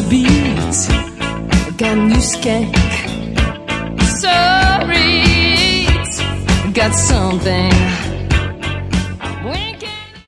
bees. Got a new skank. Sorry, got something